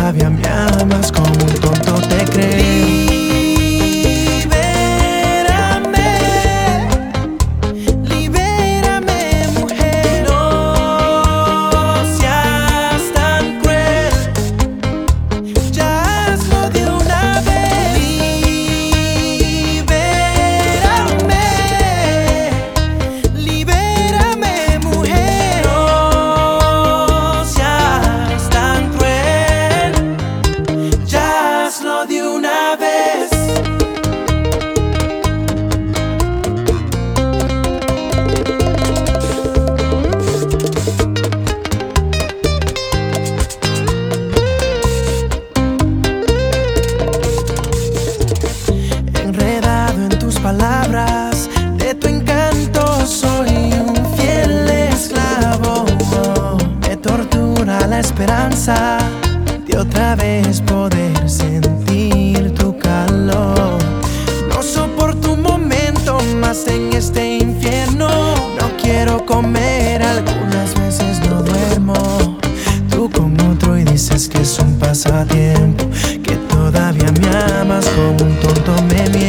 todavía me amas, como un tonto te creo. De una vez. Enredado en tus palabras, de tu encanto soy un fiel esclavo. Me tortura la esperanza de otra vez poder sentir tu calor. No soporto un momento más en este infierno. No quiero comer, algunas veces no duermo. Tú con otro y dices que es un pasatiempo, que todavía me amas, como un tonto me mientes.